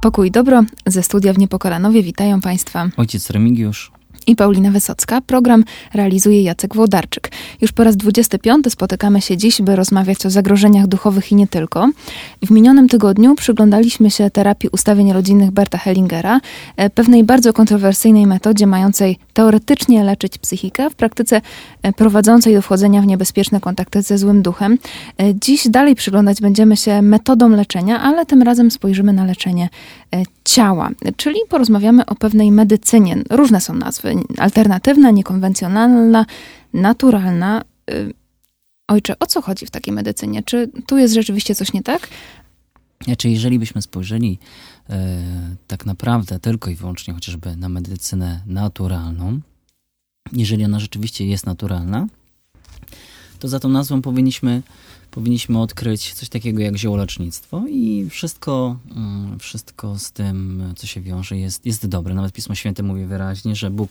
Pokój i dobro ze studia w Niepokalanowie witają Państwa Ojciec Remigiusz i Paulina Wysocka. Program realizuje Jacek Włodarczyk. Już po raz 25 spotykamy się dziś, by rozmawiać o zagrożeniach duchowych i nie tylko. W minionym tygodniu przyglądaliśmy się terapii ustawień rodzinnych Berta Hellingera, pewnej bardzo kontrowersyjnej metodzie mającej teoretycznie leczyć psychikę, w praktyce prowadzącej do wchodzenia w niebezpieczne kontakty ze złym duchem. Dziś dalej przyglądać będziemy się metodom leczenia, ale tym razem spojrzymy na leczenie ciała, czyli porozmawiamy o pewnej medycynie. Różne są nazwy. Alternatywna, niekonwencjonalna, naturalna. Ojcze, o co chodzi w takiej medycynie? Czy tu jest rzeczywiście coś nie tak? Znaczy, jeżeli byśmy spojrzeli tak naprawdę tylko i wyłącznie chociażby na medycynę naturalną, jeżeli ona rzeczywiście jest naturalna, to za tą nazwą powinniśmy odkryć coś takiego jak ziołolecznictwo i wszystko z tym, co się wiąże, jest dobre. Nawet Pismo Święte mówi wyraźnie, że Bóg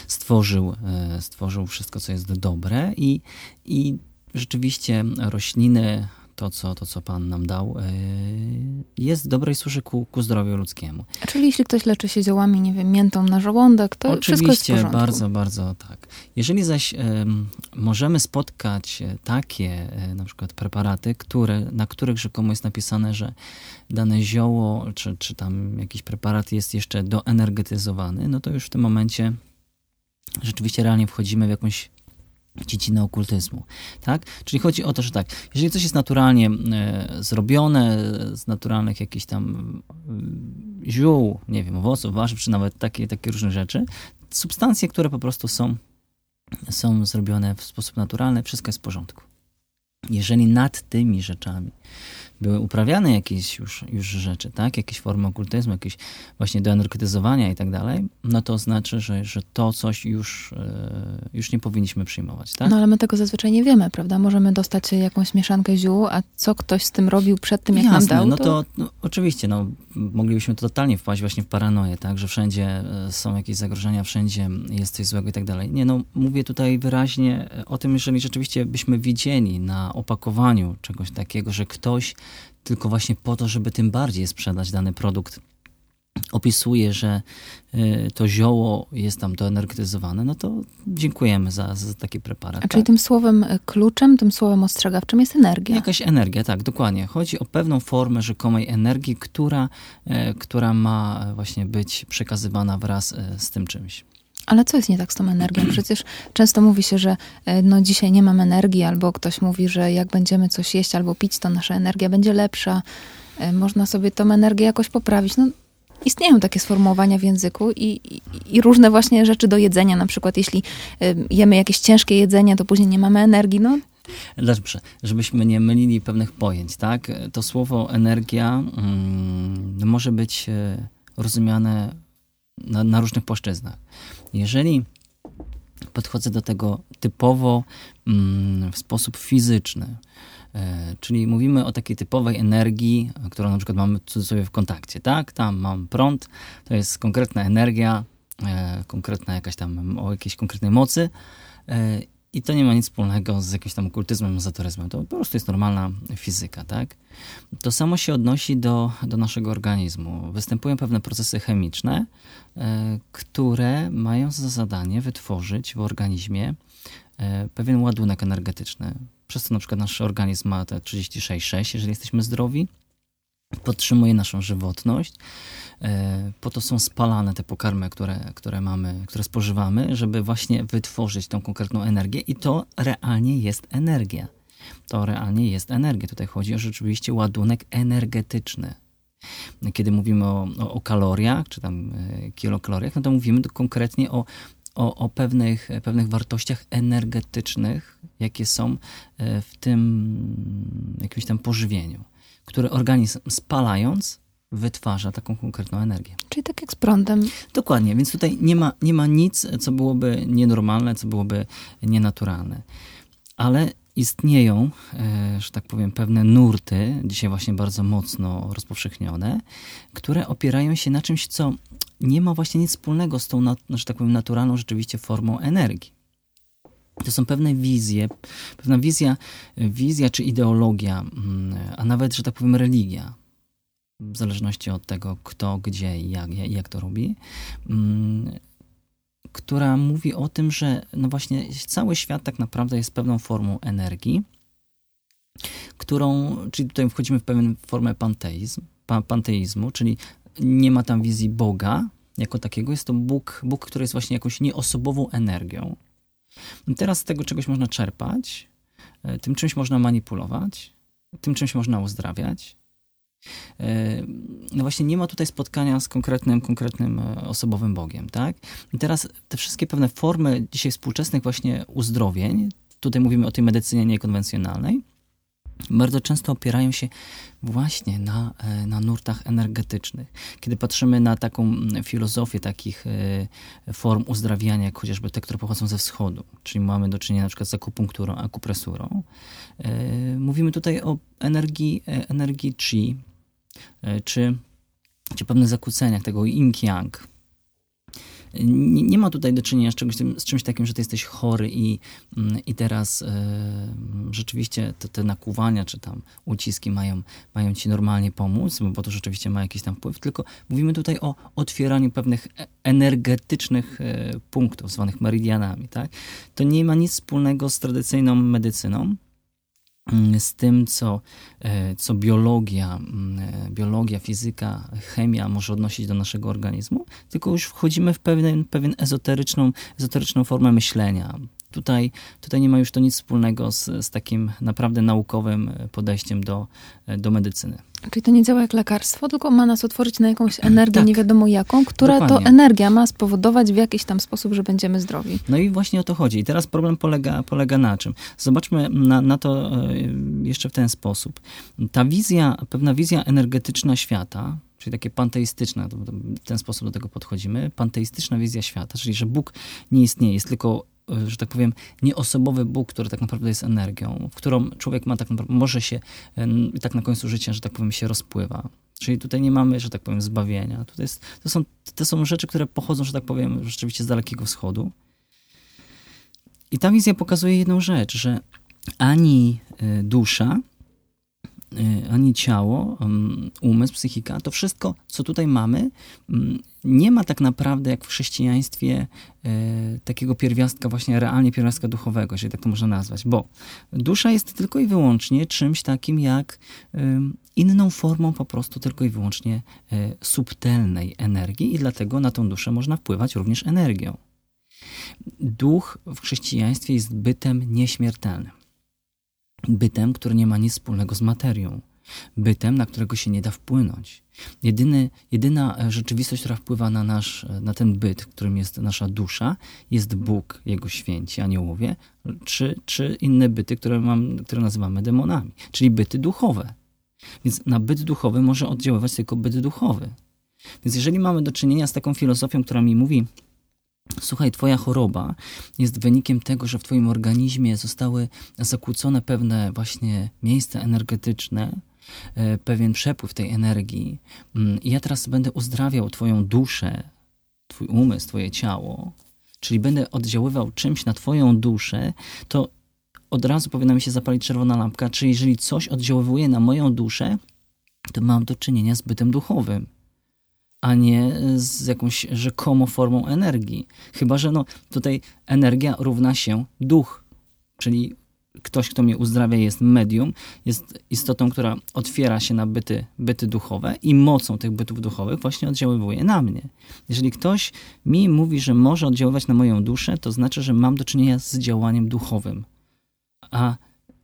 stworzył wszystko, co jest dobre i rzeczywiście rośliny, to co Pan nam dał, jest dobre i służy ku zdrowiu ludzkiemu. Czyli jeśli ktoś leczy się ziołami, nie wiem, miętą na żołądek, to wszystko jest w porządku. Oczywiście, bardzo, bardzo tak. Jeżeli zaś możemy spotkać takie na przykład preparaty, na których rzekomo jest napisane, że dane zioło czy tam jakiś preparat jest jeszcze doenergetyzowany, no to już w tym momencie rzeczywiście realnie wchodzimy w jakąś dziedzinę okultyzmu, tak? Czyli chodzi o to, że tak, jeżeli coś jest naturalnie zrobione, z naturalnych jakichś tam ziół, nie wiem, owoców, warzyw, czy nawet takie różne rzeczy, substancje, które po prostu są zrobione w sposób naturalny, wszystko jest w porządku. Jeżeli nad tymi rzeczami były uprawiane jakieś już rzeczy, tak? Jakieś formy okultyzmu, jakieś właśnie doenergetyzowania i tak dalej, no to znaczy, że to coś już nie powinniśmy przyjmować, tak? No ale my tego zazwyczaj nie wiemy, prawda? Możemy dostać jakąś mieszankę ziół, a co ktoś z tym robił przed tym, jak nam dał, no to oczywiście, moglibyśmy totalnie wpaść właśnie w paranoję, tak? Że wszędzie są jakieś zagrożenia, wszędzie jest coś złego i tak dalej. Nie, mówię tutaj wyraźnie o tym, jeżeli rzeczywiście byśmy widzieli na opakowaniu czegoś takiego, że ktoś tylko właśnie po to, żeby tym bardziej sprzedać dany produkt, opisuje, że to zioło jest tam doenergetyzowane, no to dziękujemy za taki preparat. A czyli tym słowem kluczem, tym słowem ostrzegawczym jest energia? Jakaś energia, tak, dokładnie. Chodzi o pewną formę rzekomej energii, która ma właśnie być przekazywana wraz z tym czymś. Ale co jest nie tak z tą energią? Przecież często mówi się, że dzisiaj nie mam energii, albo ktoś mówi, że jak będziemy coś jeść albo pić, to nasza energia będzie lepsza. Można sobie tą energię jakoś poprawić. Istnieją takie sformułowania w języku i różne właśnie rzeczy do jedzenia. Na przykład jeśli jemy jakieś ciężkie jedzenie, to później nie mamy energii. Dobrze, żebyśmy nie mylili pewnych pojęć, tak? To słowo energia może być rozumiane na różnych płaszczyznach. Jeżeli podchodzę do tego typowo w sposób fizyczny, czyli mówimy o takiej typowej energii, którą na przykład mamy sobie w kontakcie, tak? Tam mam prąd, to jest konkretna energia, konkretna jakaś tam o jakiejś konkretnej mocy i to nie ma nic wspólnego z jakimś tam okultyzmem, ezoteryzmem. To po prostu jest normalna fizyka, tak? To samo się odnosi do naszego organizmu. Występują pewne procesy chemiczne, które mają za zadanie wytworzyć w organizmie pewien ładunek energetyczny. Przez to na przykład nasz organizm ma te 36,6, jeżeli jesteśmy zdrowi, podtrzymuje naszą żywotność. Po to są spalane te pokarmy, które spożywamy, żeby właśnie wytworzyć tą konkretną energię i to realnie jest energia. Tutaj chodzi o rzeczywiście ładunek energetyczny. Kiedy mówimy o kaloriach, czy tam kilokaloriach, no to mówimy konkretnie o pewnych wartościach energetycznych, jakie są w tym jakimś tam pożywieniu, które organizm spalając wytwarza taką konkretną energię. Czyli tak jak z prądem. Dokładnie, więc tutaj nie ma nic, co byłoby nienormalne, co byłoby nienaturalne. Ale istnieją, że tak powiem, pewne nurty, dzisiaj właśnie bardzo mocno rozpowszechnione, które opierają się na czymś, co nie ma właśnie nic wspólnego z tą, że tak powiem, naturalną rzeczywiście formą energii. To są pewne wizje, pewna wizja czy ideologia, a nawet, że tak powiem, religia. w zależności od tego, kto, gdzie i jak to robi, która mówi o tym, że no właśnie cały świat tak naprawdę jest pewną formą energii, czyli tutaj wchodzimy w pewną formę panteizmu, czyli nie ma tam wizji Boga jako takiego, jest to Bóg, który jest właśnie jakąś nieosobową energią. I teraz z tego czegoś można czerpać, tym czymś można manipulować, tym czymś można uzdrawiać. No właśnie nie ma tutaj spotkania z konkretnym osobowym Bogiem, tak? I teraz te wszystkie pewne formy dzisiaj współczesnych właśnie uzdrowień, tutaj mówimy o tej medycynie niekonwencjonalnej, bardzo często opierają się właśnie na nurtach energetycznych. Kiedy patrzymy na taką filozofię takich form uzdrawiania, jak chociażby te, które pochodzą ze wschodu, czyli mamy do czynienia na przykład z akupunkturą, akupresurą, mówimy tutaj o energii chi, czy pewnych zakłóceniach tego yin-yang. Nie ma tutaj do czynienia z czymś takim, że ty jesteś chory i teraz rzeczywiście te nakłuwania czy tam uciski mają ci normalnie pomóc, bo to rzeczywiście ma jakiś tam wpływ, tylko mówimy tutaj o otwieraniu pewnych energetycznych punktów, zwanych meridianami. Tak? To nie ma nic wspólnego z tradycyjną medycyną, z tym, co biologia, fizyka, chemia może odnosić do naszego organizmu, tylko już wchodzimy w pewien ezoteryczną formę myślenia. Tutaj nie ma już to nic wspólnego z takim naprawdę naukowym podejściem do medycyny. Czyli to nie działa jak lekarstwo, tylko ma nas otworzyć na jakąś energię, tak, nie wiadomo jaką, która dokładnie. To energia ma spowodować w jakiś tam sposób, że będziemy zdrowi. No i właśnie o to chodzi. I teraz problem polega na czym? Zobaczmy na to jeszcze w ten sposób. Pewna wizja energetyczna świata, czyli takie panteistyczne, w ten sposób do tego podchodzimy, panteistyczna wizja świata, czyli że Bóg nie istnieje, jest tylko, że tak powiem, nieosobowy Bóg, który tak naprawdę jest energią, w którą człowiek ma tak naprawdę, może się tak na końcu życia, że tak powiem, się rozpływa. Czyli tutaj nie mamy, że tak powiem, zbawienia. To są rzeczy, które pochodzą, że tak powiem, rzeczywiście z Dalekiego Wschodu. I ta wizja pokazuje jedną rzecz, że ani dusza, ani ciało, umysł, psychika, to wszystko, co tutaj mamy, nie ma tak naprawdę, jak w chrześcijaństwie, takiego pierwiastka, właśnie realnie pierwiastka duchowego, jeżeli tak to można nazwać, bo dusza jest tylko i wyłącznie czymś takim jak inną formą po prostu tylko i wyłącznie subtelnej energii i dlatego na tą duszę można wpływać również energią. Duch w chrześcijaństwie jest bytem nieśmiertelnym. Bytem, który nie ma nic wspólnego z materią. Bytem, na którego się nie da wpłynąć. Jedyna rzeczywistość, która wpływa na ten byt, którym jest nasza dusza, jest Bóg, Jego święci, aniołowie, czy inne byty, które nazywamy demonami, czyli byty duchowe. Więc na byt duchowy może oddziaływać tylko byt duchowy. Więc jeżeli mamy do czynienia z taką filozofią, która mi mówi: słuchaj, twoja choroba jest wynikiem tego, że w twoim organizmie zostały zakłócone pewne właśnie miejsca energetyczne, pewien przepływ tej energii i ja teraz będę uzdrawiał twoją duszę, twój umysł, twoje ciało, czyli będę oddziaływał czymś na twoją duszę, to od razu powinna mi się zapalić czerwona lampka, czyli jeżeli coś oddziaływuje na moją duszę, to mam do czynienia z bytem duchowym, a nie z jakąś rzekomo formą energii. Chyba że tutaj energia równa się duch, czyli ktoś, kto mnie uzdrawia, jest medium, jest istotą, która otwiera się na byty duchowe i mocą tych bytów duchowych właśnie oddziaływuje na mnie. Jeżeli ktoś mi mówi, że może oddziaływać na moją duszę, to znaczy, że mam do czynienia z działaniem duchowym. A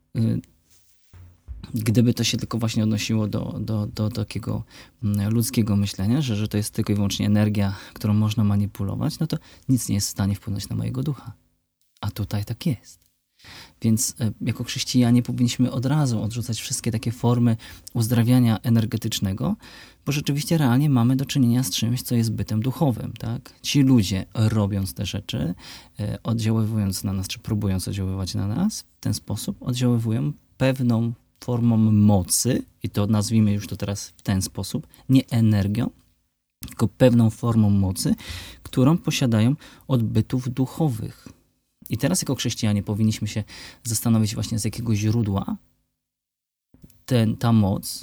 gdyby to się tylko właśnie odnosiło do takiego ludzkiego myślenia, że to jest tylko i wyłącznie energia, którą można manipulować, no to nic nie jest w stanie wpłynąć na mojego ducha. A tutaj tak jest. Więc jako chrześcijanie powinniśmy od razu odrzucać wszystkie takie formy uzdrawiania energetycznego, bo rzeczywiście realnie mamy do czynienia z czymś, co jest bytem duchowym. Tak? Ci ludzie, robiąc te rzeczy, oddziaływując na nas, czy próbując oddziaływać na nas, w ten sposób oddziaływują pewną formą mocy, i to nazwijmy już to teraz w ten sposób, nie energią, tylko pewną formą mocy, którą posiadają od bytów duchowych. I teraz jako chrześcijanie powinniśmy się zastanowić właśnie, z jakiego źródła ta moc,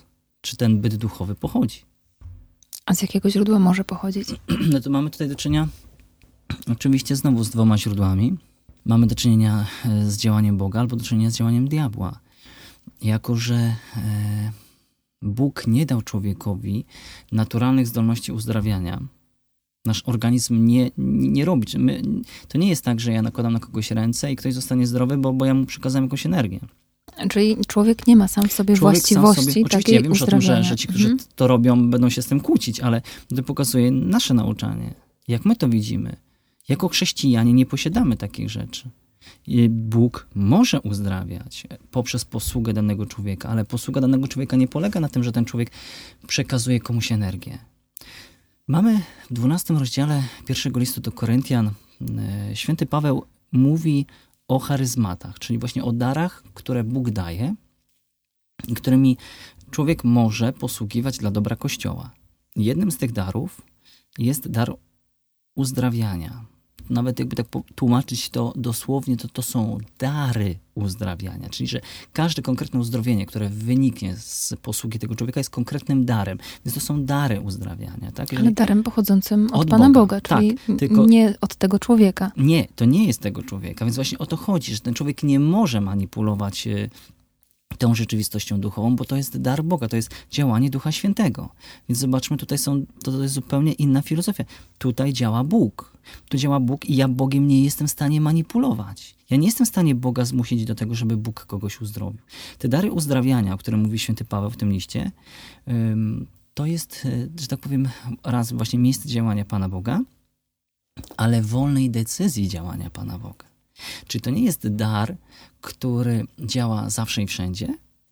czy ten byt duchowy pochodzi. A z jakiego źródła może pochodzić? No to mamy tutaj do czynienia oczywiście znowu z dwoma źródłami. Mamy do czynienia z działaniem Boga albo do czynienia z działaniem diabła. Jako że Bóg nie dał człowiekowi naturalnych zdolności uzdrawiania, nasz organizm nie robi. To nie jest tak, że ja nakładam na kogoś ręce i ktoś zostanie zdrowy, bo ja mu przekazałem jakąś energię. Czyli człowiek nie ma sam w sobie właściwości oczywiście ja wiem już o tym, że ci, którzy to robią, będą się z tym kłócić, ale to pokazuje nasze nauczanie. Jak my to widzimy. Jako chrześcijanie nie posiadamy takich rzeczy. I Bóg może uzdrawiać poprzez posługę danego człowieka, ale posługa danego człowieka nie polega na tym, że ten człowiek przekazuje komuś energię. Mamy w 12 rozdziale pierwszego listu do Koryntian, święty Paweł mówi o charyzmatach, czyli właśnie o darach, które Bóg daje, którymi człowiek może posługiwać dla dobra Kościoła. Jednym z tych darów jest dar uzdrawiania. Nawet jakby tak tłumaczyć to dosłownie, to są dary uzdrawiania. Czyli, że każde konkretne uzdrowienie, które wyniknie z posługi tego człowieka, jest konkretnym darem. Więc to są dary uzdrawiania. Tak? Ale darem pochodzącym od Pana Boga, czyli tylko nie od tego człowieka. Nie, to nie jest tego człowieka. Więc właśnie o to chodzi, że ten człowiek nie może manipulować tą rzeczywistością duchową, bo to jest dar Boga, to jest działanie Ducha Świętego. Więc zobaczmy, tutaj to jest zupełnie inna filozofia. Tutaj działa Bóg. Tu działa Bóg i ja Bogiem nie jestem w stanie manipulować. Ja nie jestem w stanie Boga zmusić do tego, żeby Bóg kogoś uzdrowił. Te dary uzdrawiania, o którym mówi święty Paweł w tym liście, to jest, że tak powiem, raz właśnie miejsce działania Pana Boga, ale wolnej decyzji działania Pana Boga. Czyli to nie jest dar, który działa zawsze i wszędzie,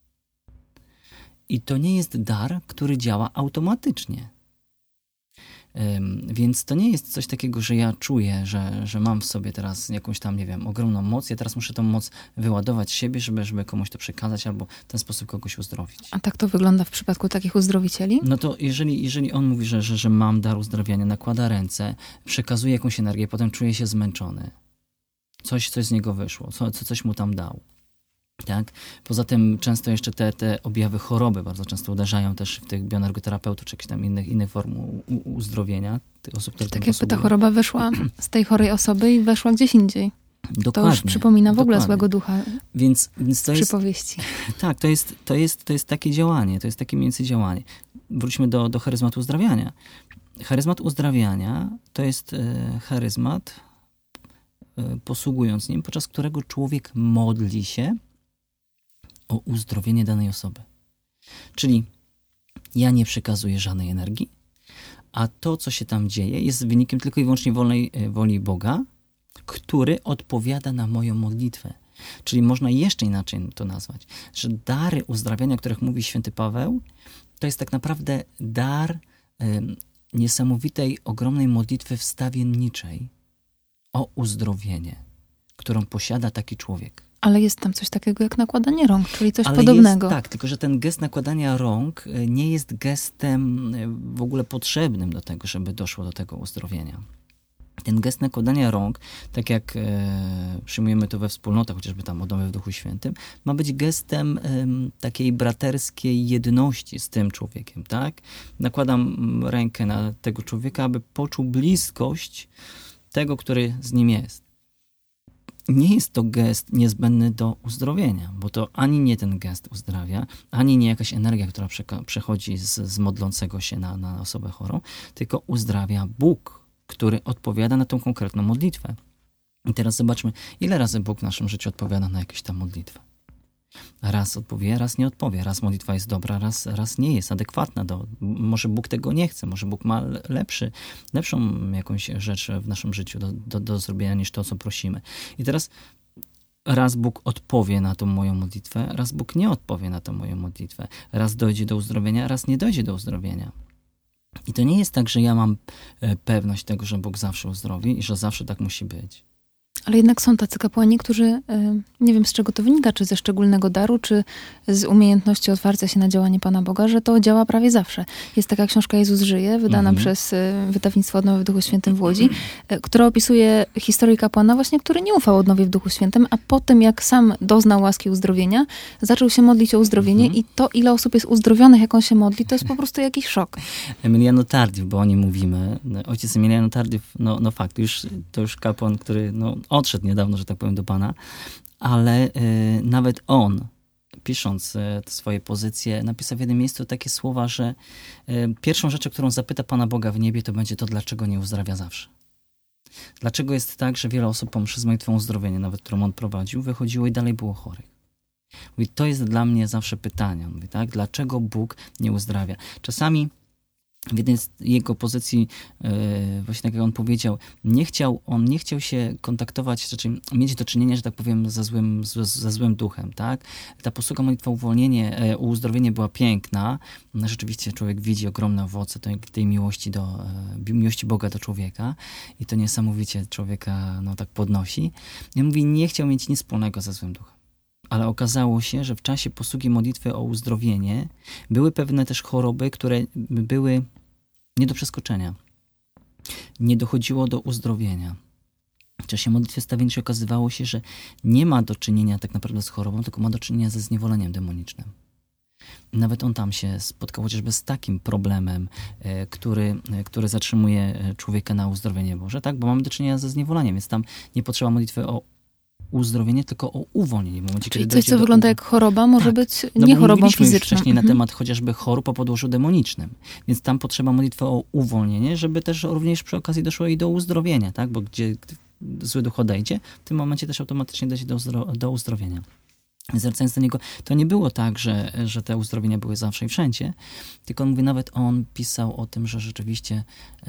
i to nie jest dar, który działa automatycznie. Więc to nie jest coś takiego, że ja czuję, że mam w sobie teraz jakąś tam, nie wiem, ogromną moc, ja teraz muszę tą moc wyładować z siebie, żeby komuś to przekazać albo w ten sposób kogoś uzdrowić. A tak to wygląda w przypadku takich uzdrowicieli? No to jeżeli on mówi, że mam dar uzdrawiania, nakłada ręce, przekazuje jakąś energię, potem czuje się zmęczony. Coś z niego wyszło, coś mu tam dał. Tak? Poza tym często jeszcze te objawy choroby bardzo często uderzają też w tych bioenergoterapeutów, czy jakichś tam innych form uzdrowienia tych osób, które tak jakby ta choroba wyszła z tej chorej osoby i weszła gdzieś indziej. Dokładnie. To już przypomina w ogóle złego ducha więc to jest przypowieści. Tak, to jest takie działanie, to jest takie mniej więcej działanie. Wróćmy do charyzmatu uzdrawiania. Charyzmat uzdrawiania to jest charyzmat, posługując nim, podczas którego człowiek modli się o uzdrowienie danej osoby. Czyli ja nie przekazuję żadnej energii, a to, co się tam dzieje, jest wynikiem tylko i wyłącznie wolnej woli Boga, który odpowiada na moją modlitwę. Czyli można jeszcze inaczej to nazwać, że dary uzdrawiania, o których mówi święty Paweł, to jest tak naprawdę dar niesamowitej, ogromnej modlitwy wstawienniczej o uzdrowienie, którą posiada taki człowiek. Ale jest tam coś takiego jak nakładanie rąk, czyli coś podobnego. Tak, tylko że ten gest nakładania rąk nie jest gestem w ogóle potrzebnym do tego, żeby doszło do tego uzdrowienia. Ten gest nakładania rąk, tak jak przyjmujemy to we wspólnotach, chociażby tam Odnowy w Duchu Świętym, ma być gestem takiej braterskiej jedności z tym człowiekiem, tak? Nakładam rękę na tego człowieka, aby poczuł bliskość tego, który z nim jest. Nie jest to gest niezbędny do uzdrowienia, bo to ani nie ten gest uzdrawia, ani nie jakaś energia, która przechodzi z modlącego się na osobę chorą, tylko uzdrawia Bóg, który odpowiada na tą konkretną modlitwę. I teraz zobaczmy, ile razy Bóg w naszym życiu odpowiada na jakąś tam modlitwę. Raz odpowie, raz nie odpowie. Raz modlitwa jest dobra, raz nie jest adekwatna. Może Bóg tego nie chce, może Bóg ma lepszą jakąś rzecz w naszym życiu do zrobienia niż to, co prosimy. I teraz raz Bóg odpowie na tą moją modlitwę, raz Bóg nie odpowie na tą moją modlitwę. Raz dojdzie do uzdrowienia, raz nie dojdzie do uzdrowienia. I to nie jest tak, że ja mam pewność tego, że Bóg zawsze uzdrowi i że zawsze tak musi być. Ale jednak są tacy kapłani, którzy, nie wiem z czego to wynika, czy ze szczególnego daru, czy z umiejętności otwarcia się na działanie Pana Boga, że to działa prawie zawsze. Jest taka książka Jezus żyje, wydana przez wydawnictwo Odnowy w Duchu Świętym w Łodzi, która opisuje historię kapłana właśnie, który nie ufał Odnowie w Duchu Świętym, a po tym jak sam doznał łaski uzdrowienia, zaczął się modlić o uzdrowienie i to, ile osób jest uzdrowionych, jak on się modli, to jest po prostu jakiś szok. Emiliano Tardif, bo o nim mówimy. Ojciec Emiliano Tardif, no fakt, to już kapłan, który odszedł niedawno, że tak powiem, do Pana, ale nawet on, pisząc swoje pozycje, napisał w jednym miejscu takie słowa, że pierwszą rzeczą, którą zapyta Pana Boga w niebie, to będzie to, dlaczego nie uzdrawia zawsze. Dlaczego jest tak, że wiele osób po mszy z modlitwą uzdrowienia, nawet którą on prowadził, wychodziło i dalej było chorych. Mówi, to jest dla mnie zawsze pytanie. Mówi, tak? Dlaczego Bóg nie uzdrawia? Czasami w jednej z jego pozycji, właśnie tak jak on powiedział, on nie chciał się kontaktować, znaczy mieć do czynienia, że tak powiem, ze złym duchem, tak? Ta posługa modlitwa uzdrowienie była piękna. Rzeczywiście człowiek widzi ogromne owoce tej miłości Boga do człowieka i to niesamowicie człowieka tak podnosi. I on mówi, nie chciał mieć nic wspólnego ze złym duchem. Ale okazało się, że w czasie posługi modlitwy o uzdrowienie były pewne też choroby, które były nie do przeskoczenia. Nie dochodziło do uzdrowienia. W czasie modlitwy stawienniczej okazywało się, że nie ma do czynienia tak naprawdę z chorobą, tylko ma do czynienia ze zniewoleniem demonicznym. Nawet on tam się spotkał chociażby z takim problemem, który zatrzymuje człowieka na uzdrowienie Boże, tak? Bo mamy do czynienia ze zniewoleniem, więc tam nie potrzeba modlitwy o uzdrowienie, tylko o uwolnienie. W momencie, czyli coś, co wygląda jak choroba, może być nie chorobą fizyczną. Już wcześniej na temat chociażby chorób o podłożu demonicznym. Więc tam potrzeba modlitwy o uwolnienie, żeby też również przy okazji doszło i do uzdrowienia, tak? Bo gdzie zły duch odejdzie, w tym momencie też automatycznie dojdzie do uzdrowienia. Zwracając do niego, to nie było tak, że te uzdrowienia były zawsze i wszędzie, tylko on mówi, nawet on pisał o tym, że rzeczywiście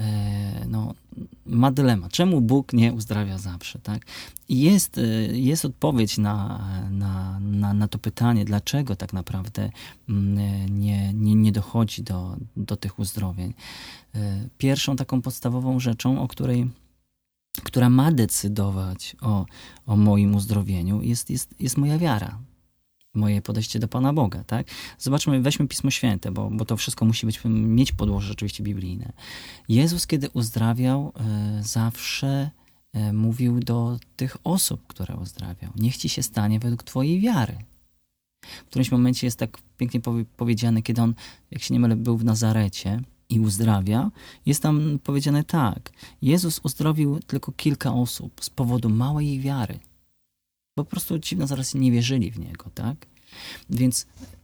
ma dylemat. Czemu Bóg nie uzdrawia zawsze, tak? I jest odpowiedź na to pytanie, dlaczego tak naprawdę nie dochodzi do tych uzdrowień. Pierwszą taką podstawową rzeczą, która ma decydować o moim uzdrowieniu, jest moja wiara. Moje podejście do Pana Boga, tak? Zobaczmy, weźmy Pismo Święte, bo to wszystko musi mieć podłoże rzeczywiście biblijne. Jezus, kiedy uzdrawiał, zawsze mówił do tych osób, które uzdrawiał. Niech ci się stanie według twojej wiary. W którymś momencie jest tak pięknie powiedziane, kiedy on, jak się nie mylę, był w Nazarecie i uzdrawia, jest tam powiedziane tak. Jezus uzdrowił tylko kilka osób z powodu małej ich wiary. Po prostu ci w Nazarecie nie wierzyli w Niego, tak? Więc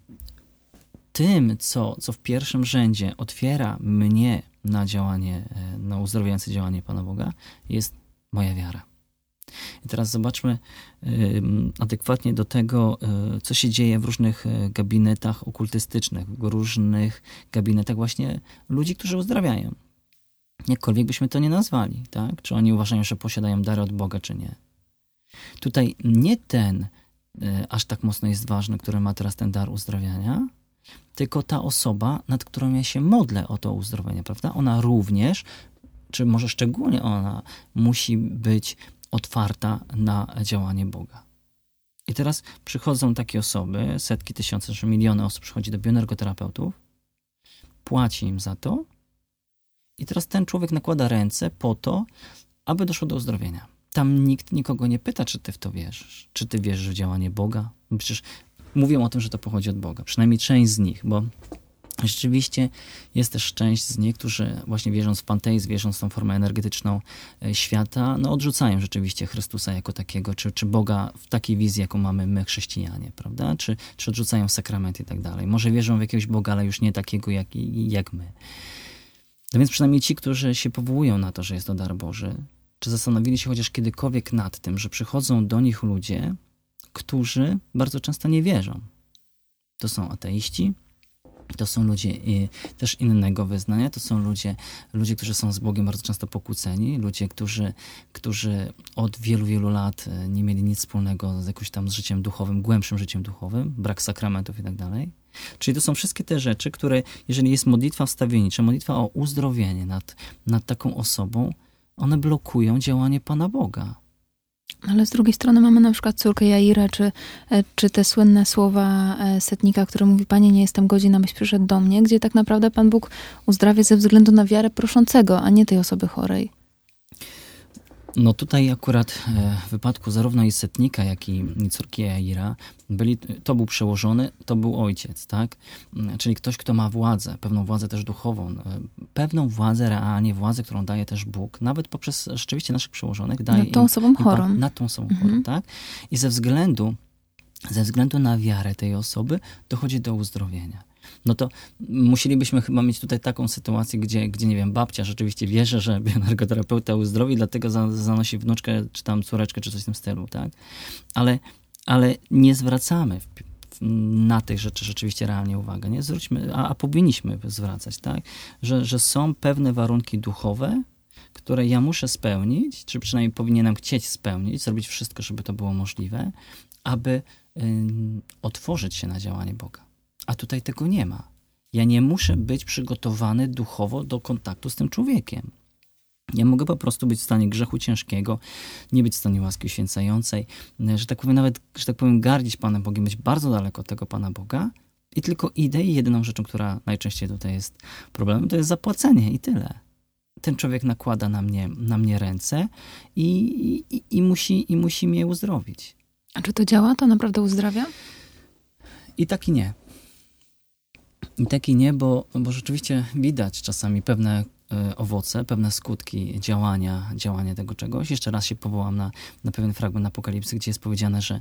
tym, co w pierwszym rzędzie otwiera mnie na działanie, na uzdrowiające działanie Pana Boga, jest moja wiara. I teraz zobaczmy adekwatnie do tego, co się dzieje w różnych gabinetach okultystycznych, w różnych gabinetach właśnie ludzi, którzy uzdrawiają. Jakkolwiek byśmy to nie nazwali, tak? Czy oni uważają, że posiadają dary od Boga, czy nie. Tutaj nie ten aż tak mocno jest ważny, który ma teraz ten dar uzdrawiania, tylko ta osoba, nad którą ja się modlę o to uzdrowienie, prawda? Ona również, czy może szczególnie ona, musi być otwarta na działanie Boga. I teraz przychodzą takie osoby, setki, tysiące, czy miliony osób przychodzi do bioenergoterapeutów, płaci im za to i teraz ten człowiek nakłada ręce po to, aby doszło do uzdrowienia. Tam nikt nikogo nie pyta, czy ty w to wierzysz. Czy ty wierzysz w działanie Boga? No przecież mówią o tym, że to pochodzi od Boga. Przynajmniej część z nich, bo rzeczywiście jest też część z nich, którzy właśnie wierząc w panteizm, wierząc w tą formę energetyczną świata, odrzucają rzeczywiście Chrystusa jako takiego, czy Boga w takiej wizji, jaką mamy my, chrześcijanie, prawda? Czy odrzucają sakramenty i tak dalej. Może wierzą w jakiegoś Boga, ale już nie takiego jak my. No więc przynajmniej ci, którzy się powołują na to, że jest to dar Boży, czy zastanowili się chociaż kiedykolwiek nad tym, że przychodzą do nich ludzie, którzy bardzo często nie wierzą. To są ateiści, to są ludzie też innego wyznania, to są ludzie, którzy są z Bogiem bardzo często pokłóceni, ludzie, którzy od wielu, wielu lat nie mieli nic wspólnego z jakimś tam życiem duchowym, głębszym życiem duchowym, brak sakramentów i tak dalej. Czyli to są wszystkie te rzeczy, które, jeżeli jest modlitwa wstawiennicza, modlitwa o uzdrowienie nad taką osobą, one blokują działanie Pana Boga. Ale z drugiej strony mamy na przykład córkę Jaira, czy te słynne słowa setnika, który mówi: Panie, nie jestem godzien, abyś przyszedł do mnie, gdzie tak naprawdę Pan Bóg uzdrawia ze względu na wiarę proszącego, a nie tej osoby chorej. No tutaj akurat w wypadku zarówno i setnika, jak i córki Jaira, to był przełożony, to był ojciec, tak? Czyli ktoś, kto ma władzę, pewną władzę też duchową, pewną władzę realnie, władzę, którą daje też Bóg, nawet poprzez rzeczywiście naszych przełożonych, daje nad tą osobą chorą. Nad tą osobą chorą, tak? I ze względu na wiarę tej osoby dochodzi do uzdrowienia. No to musielibyśmy chyba mieć tutaj taką sytuację, gdzie nie wiem, babcia rzeczywiście wierzy, że bioenergoterapeuta uzdrowi, dlatego zanosi wnuczkę, czy tam córeczkę, czy coś w tym stylu, tak? Ale nie zwracamy na tych rzeczy rzeczywiście realnie uwagę, nie? A powinniśmy zwracać, tak? Że są pewne warunki duchowe, które ja muszę spełnić, czy przynajmniej powinienem chcieć spełnić, zrobić wszystko, żeby to było możliwe, aby otworzyć się na działanie Boga. A tutaj tego nie ma. Ja nie muszę być przygotowany duchowo do kontaktu z tym człowiekiem. Ja mogę po prostu być w stanie grzechu ciężkiego, nie być w stanie łaski uświęcającej, że tak powiem, nawet, że tak powiem, gardzić Panem Bogiem, być bardzo daleko od tego Pana Boga i tylko idę i jedyną rzeczą, która najczęściej tutaj jest problemem, to jest zapłacenie i tyle. Ten człowiek nakłada na mnie ręce i musi mnie uzdrowić. A czy to działa? To naprawdę uzdrawia? I tak i nie. I tak i nie, bo rzeczywiście widać czasami pewne owoce, pewne skutki działania tego czegoś. Jeszcze raz się powołam na pewien fragment Apokalipsy, gdzie jest powiedziane, że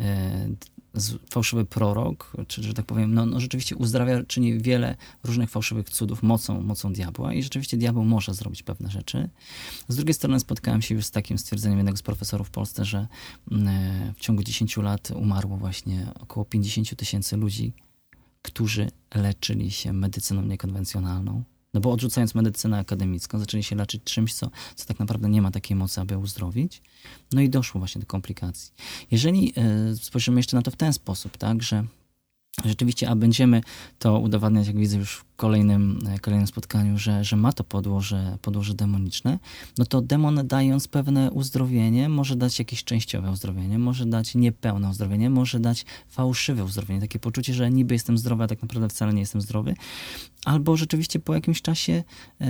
fałszywy prorok, czy że tak powiem, no rzeczywiście uzdrawia, czyni wiele różnych fałszywych cudów mocą diabła i rzeczywiście diabeł może zrobić pewne rzeczy. Z drugiej strony spotkałem się już z takim stwierdzeniem jednego z profesorów w Polsce, że w ciągu 10 lat umarło właśnie około 50 000 ludzi, którzy leczyli się medycyną niekonwencjonalną. No bo odrzucając medycynę akademicką, zaczęli się leczyć czymś, co tak naprawdę nie ma takiej mocy, aby uzdrowić. No i doszło właśnie do komplikacji. Jeżeli spojrzymy jeszcze na to w ten sposób, tak, że rzeczywiście, a będziemy to udowadniać, jak widzę już w kolejnym spotkaniu, że ma to podłoże demoniczne, no to demon, dając pewne uzdrowienie, może dać jakieś częściowe uzdrowienie, może dać niepełne uzdrowienie, może dać fałszywe uzdrowienie, takie poczucie, że niby jestem zdrowy, a tak naprawdę wcale nie jestem zdrowy, albo rzeczywiście po jakimś czasie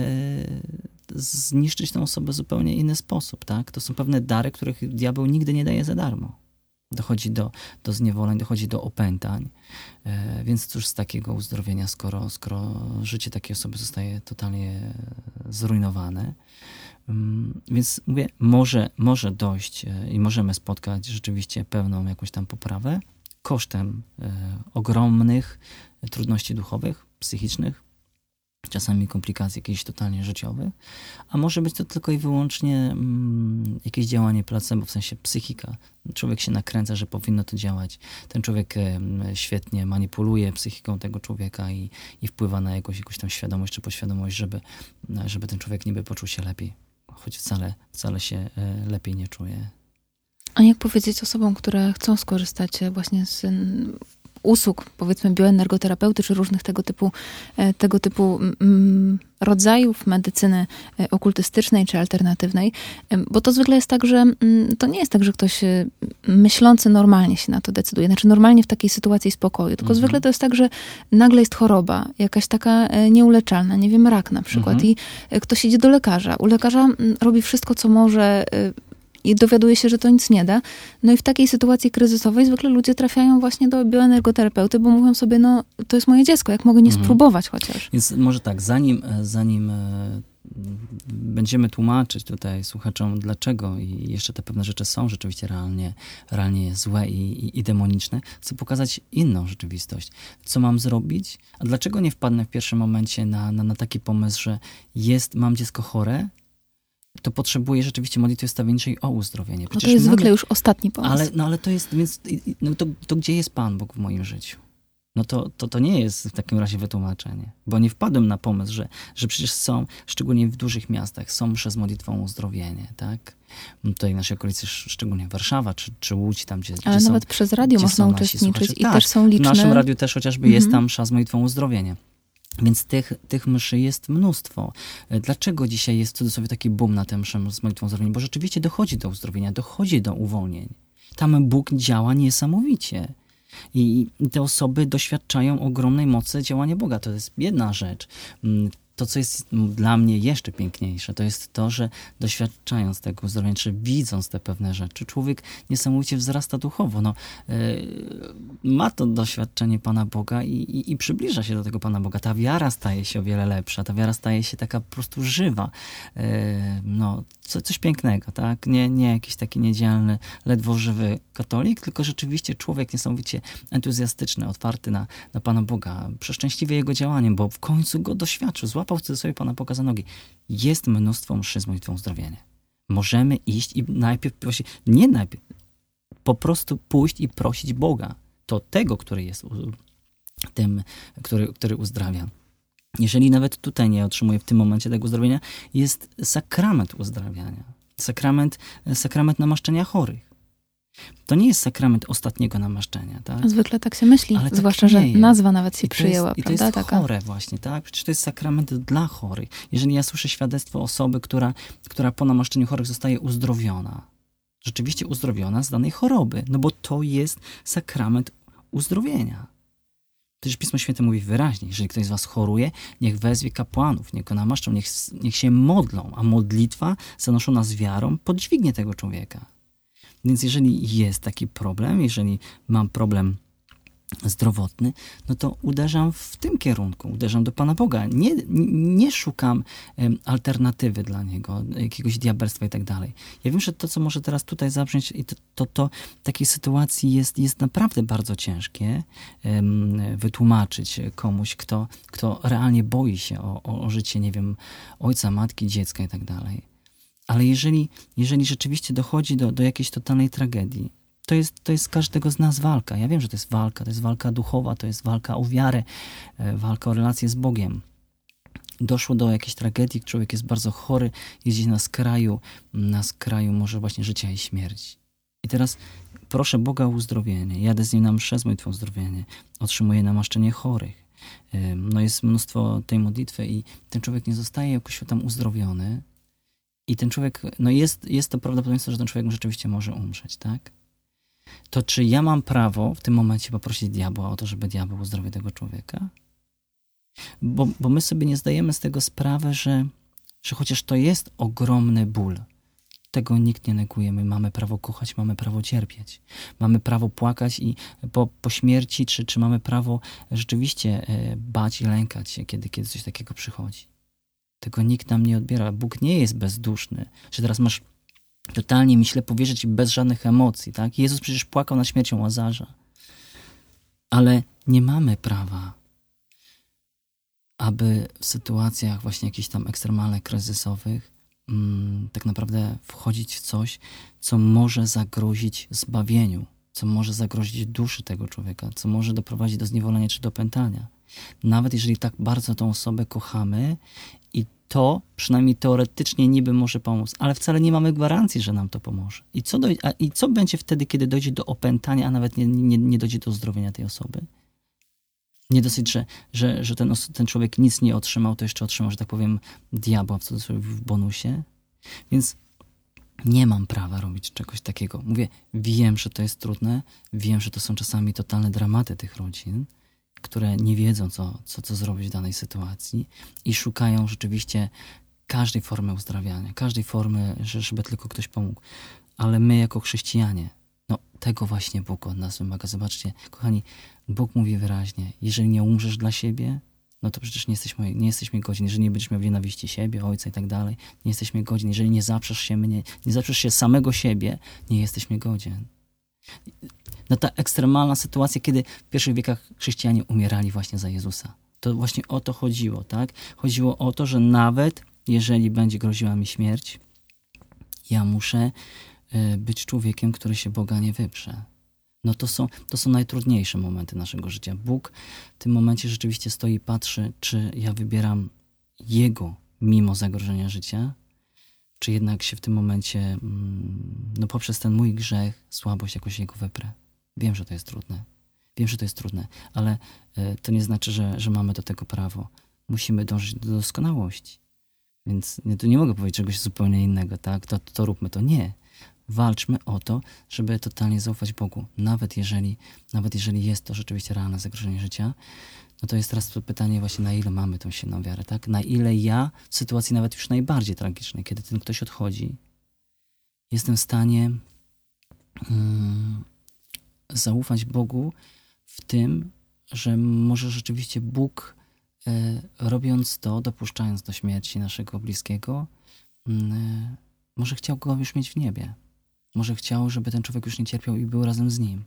zniszczyć tę osobę w zupełnie inny sposób, tak? To są pewne dary, których diabeł nigdy nie daje za darmo. Dochodzi do zniewoleń, dochodzi do opętań. Więc cóż z takiego uzdrowienia, skoro życie takiej osoby zostaje totalnie zrujnowane. Więc mówię, może dojść i możemy spotkać rzeczywiście pewną jakąś tam poprawę kosztem ogromnych trudności duchowych, psychicznych, czasami komplikacji jakichś totalnie życiowych, a może być to tylko i wyłącznie jakieś działanie placebo, w sensie psychika. Człowiek się nakręca, że powinno to działać. Ten człowiek świetnie manipuluje psychiką tego człowieka i wpływa na jakąś tam świadomość czy podświadomość, żeby ten człowiek niby poczuł się lepiej, choć wcale się lepiej nie czuje. A jak powiedzieć osobom, które chcą skorzystać właśnie z usług, powiedzmy, bioenergoterapeuty, czy różnych tego typu rodzajów medycyny okultystycznej czy alternatywnej, bo to zwykle jest tak, że to nie jest tak, że ktoś myślący normalnie się na to decyduje, znaczy normalnie w takiej sytuacji spokoju, tylko zwykle to jest tak, że nagle jest choroba, jakaś taka nieuleczalna, nie wiem, rak na przykład i ktoś idzie do lekarza, u lekarza robi wszystko, co może, i dowiaduje się, że to nic nie da. No i w takiej sytuacji kryzysowej zwykle ludzie trafiają właśnie do bioenergoterapeuty, bo mówią sobie, no to jest moje dziecko, jak mogę nie spróbować chociaż. Więc może tak, zanim będziemy tłumaczyć tutaj słuchaczom dlaczego i jeszcze te pewne rzeczy są rzeczywiście realnie złe i demoniczne, chcę pokazać inną rzeczywistość. Co mam zrobić? A dlaczego nie wpadnę w pierwszym momencie na taki pomysł, że mam dziecko chore, to potrzebuje rzeczywiście modlitwy wstawienniczej o uzdrowienie. Przecież to jest zwykle już ostatni pomysł. Ale to jest, więc to gdzie jest Pan Bóg w moim życiu? No to nie jest w takim razie wytłumaczenie. Bo nie wpadłem na pomysł, że przecież są, szczególnie w dużych miastach, są msze z modlitwą o uzdrowienie, tak? Tutaj w naszej okolicy, szczególnie Warszawa czy Łódź, tam gdzie ale nawet przez radio można uczestniczyć i też są liczne. W naszym radiu też chociażby jest tam msza z modlitwą o uzdrowienie. Więc tych mszy jest mnóstwo. Dlaczego dzisiaj jest w cudzysłowie taki boom na tę mszę z modlitwą uzdrowienia? Bo rzeczywiście dochodzi do uzdrowienia, dochodzi do uwolnień. Tam Bóg działa niesamowicie. I te osoby doświadczają ogromnej mocy działania Boga. To jest jedna rzecz. To, co jest dla mnie jeszcze piękniejsze, to jest to, że doświadczając tego uzdrowienia, czy widząc te pewne rzeczy, człowiek niesamowicie wzrasta duchowo. Ma to doświadczenie Pana Boga i przybliża się do tego Pana Boga. Ta wiara staje się o wiele lepsza, ta wiara staje się taka po prostu żywa. Coś pięknego, tak? Nie jakiś taki niedzielny, ledwo żywy katolik, tylko rzeczywiście człowiek niesamowicie entuzjastyczny, otwarty na Pana Boga, przeszczęśliwy jego działaniem, bo w końcu go doświadczył, złapał w cudzysłowie Pana Boga za nogi. Jest mnóstwo mszy z modlitwą uzdrowienia. Możemy iść i najpierw prosić, nie najpierw, po prostu pójść i prosić Boga. To tego, który jest tym, który uzdrawia. Jeżeli nawet tutaj nie otrzymuję w tym momencie tego uzdrowienia, jest sakrament uzdrawiania. Sakrament namaszczenia chorych. To nie jest sakrament ostatniego namaszczenia, tak? Zwykle tak się myśli, ale zwłaszcza, tak że nazwa nawet się przyjęła, I to prawda? jest chore właśnie, tak? Przecież to jest sakrament dla chorych. Jeżeli ja słyszę świadectwo osoby, która po namaszczeniu chorych zostaje uzdrowiona, rzeczywiście uzdrowiona z danej choroby, no bo to jest sakrament uzdrowienia. Przecież Pismo Święte mówi wyraźnie, jeżeli ktoś z was choruje, niech wezwie kapłanów, niech go namaszczą, niech się modlą, a modlitwa zanoszona z wiarą podźwignie tego człowieka. Więc jeżeli jest taki problem, jeżeli mam problem zdrowotny, no to uderzam w tym kierunku, uderzam do Pana Boga. Nie szukam alternatywy dla Niego, jakiegoś diabelstwa i tak dalej. Ja wiem, że to, co może teraz tutaj zabrzmieć, to w takiej sytuacji jest naprawdę bardzo ciężkie wytłumaczyć komuś, kto realnie boi się o życie, nie wiem, ojca, matki, dziecka i tak dalej. Ale jeżeli rzeczywiście dochodzi do jakiejś totalnej tragedii, to jest każdego z nas walka. Ja wiem, że to jest walka duchowa, to jest walka o wiarę, walka o relację z Bogiem. Doszło do jakiejś tragedii, człowiek jest bardzo chory, jest gdzieś na skraju może właśnie życia i śmierci. I teraz proszę Boga o uzdrowienie. Jadę z nim na mszę z modlitwą uzdrowienie. Otrzymuję namaszczenie chorych. Jest mnóstwo tej modlitwy i ten człowiek nie zostaje jakoś tam uzdrowiony. I ten człowiek, jest to prawdopodobieństwo, że ten człowiek rzeczywiście może umrzeć, tak? To czy ja mam prawo w tym momencie poprosić diabła o to, żeby diabeł uzdrowił tego człowieka? Bo my sobie nie zdajemy z tego sprawy, że chociaż to jest ogromny ból, tego nikt nie neguje. My mamy prawo kochać, mamy prawo cierpieć. Mamy prawo płakać i po śmierci, czy mamy prawo rzeczywiście bać i lękać się, kiedy coś takiego przychodzi. Tego nikt nam nie odbiera. Bóg nie jest bezduszny, że teraz masz totalnie mi źle powierzyć bez żadnych emocji, tak? Jezus przecież płakał nad śmiercią Łazarza. Ale nie mamy prawa, aby w sytuacjach właśnie jakichś tam ekstremalnych, kryzysowych tak naprawdę wchodzić w coś, co może zagrozić zbawieniu, co może zagrozić duszy tego człowieka, co może doprowadzić do zniewolenia czy do opętania. Nawet jeżeli tak bardzo tą osobę kochamy i to przynajmniej teoretycznie niby może pomóc, ale wcale nie mamy gwarancji, że nam to pomoże. I co będzie wtedy, kiedy dojdzie do opętania, a nawet nie dojdzie do uzdrowienia tej osoby? Nie dosyć, że ten człowiek nic nie otrzymał, to jeszcze otrzymał, że tak powiem, diabła w cudzysłowie w bonusie. Więc nie mam prawa robić czegoś takiego. Mówię, wiem, że to jest trudne, wiem, że to są czasami totalne dramaty tych rodzin, które nie wiedzą, co zrobić w danej sytuacji i szukają rzeczywiście każdej formy uzdrawiania, każdej formy, żeby tylko ktoś pomógł. Ale my jako chrześcijanie, tego właśnie Bóg od nas wymaga. Zobaczcie, kochani, Bóg mówi wyraźnie, jeżeli nie umrzesz dla siebie, no to przecież nie jesteśmy godzin. Jeżeli nie będziesz miał nienawiści siebie, ojca i tak dalej, nie jesteśmy godzin. Jeżeli nie zaprzesz się mnie, nie zaprzesz się samego siebie, nie jesteśmy godzin. Ta ekstremalna sytuacja, kiedy w pierwszych wiekach chrześcijanie umierali właśnie za Jezusa. To właśnie o to chodziło, tak? Chodziło o to, że nawet jeżeli będzie groziła mi śmierć, ja muszę być człowiekiem, który się Boga nie wyprze. To są najtrudniejsze momenty naszego życia. Bóg w tym momencie rzeczywiście stoi i patrzy, czy ja wybieram Jego mimo zagrożenia życia, czy jednak się w tym momencie poprzez ten mój grzech, słabość jakoś Jego wyprę. Wiem, że to jest trudne. Ale to nie znaczy, że mamy do tego prawo. musimy dążyć do doskonałości. Więc tu nie mogę powiedzieć czegoś zupełnie innego, tak? To róbmy to. Nie. Walczmy o to, żeby totalnie zaufać Bogu. Nawet jeżeli jest to rzeczywiście realne zagrożenie życia, no to jest teraz to pytanie właśnie, na ile mamy tą silną wiarę, tak? Na ile ja w sytuacji nawet już najbardziej tragicznej, kiedy ten ktoś odchodzi, jestem w stanie zaufać Bogu w tym, że może rzeczywiście Bóg, robiąc to, dopuszczając do śmierci naszego bliskiego, może chciał go już mieć w niebie. Może chciał, żeby ten człowiek już nie cierpiał i był razem z nim.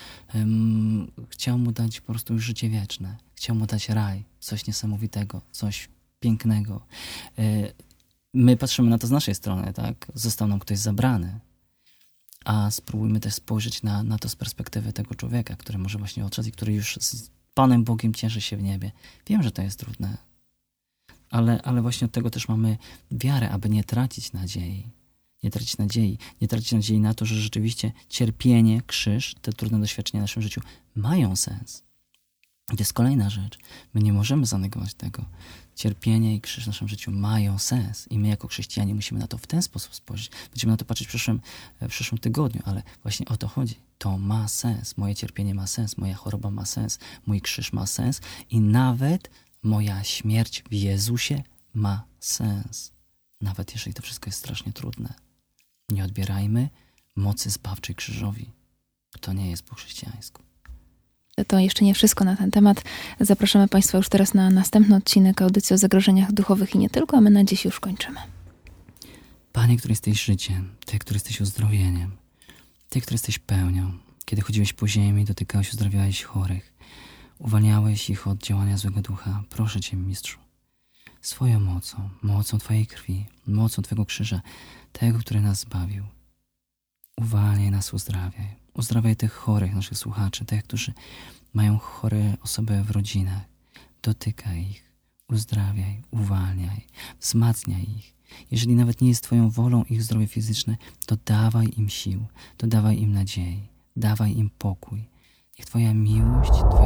Chciał mu dać po prostu już życie wieczne. Chciał mu dać raj, coś niesamowitego, coś pięknego. My patrzymy na to z naszej strony, tak? Został nam ktoś zabrany. A spróbujmy też spojrzeć na to z perspektywy tego człowieka, który może właśnie odszedł i który już z Panem Bogiem cieszy się w niebie. Wiem, że to jest trudne, ale właśnie od tego też mamy wiarę, aby nie tracić nadziei. Nie tracić nadziei na to, że rzeczywiście cierpienie, krzyż, te trudne doświadczenia w naszym życiu mają sens. I to jest kolejna rzecz. My nie możemy zanegować tego. Cierpienie i krzyż w naszym życiu mają sens. I my jako chrześcijanie musimy na to w ten sposób spojrzeć. Będziemy na to patrzeć w przyszłym tygodniu, ale właśnie o to chodzi. To ma sens. Moje cierpienie ma sens. Moja choroba ma sens. Mój krzyż ma sens. I nawet moja śmierć w Jezusie ma sens. Nawet jeżeli to wszystko jest strasznie trudne. Nie odbierajmy mocy zbawczej krzyżowi. To nie jest po chrześcijańsku. To jeszcze nie wszystko na ten temat. Zapraszamy Państwa już teraz na następny odcinek audycji o zagrożeniach duchowych i nie tylko, a my na dziś już kończymy. Panie, który jesteś życiem, Ty, który jesteś uzdrowieniem, Ty, który jesteś pełnią, kiedy chodziłeś po ziemi, dotykałeś, uzdrawiałeś chorych, uwalniałeś ich od działania złego ducha. Proszę Cię, Mistrzu, swoją mocą Twojej krwi, mocą Twojego krzyża, tego, który nas zbawił. Uwalniaj nas, uzdrawiaj. Uzdrawiaj tych chorych naszych słuchaczy, tych, którzy mają chore osoby w rodzinach. Dotykaj ich, uzdrawiaj, uwalniaj, wzmacniaj ich. Jeżeli nawet nie jest Twoją wolą ich zdrowie fizyczne, to dawaj im sił, to dawaj im nadziei, dawaj im pokój. Niech Twoja miłość,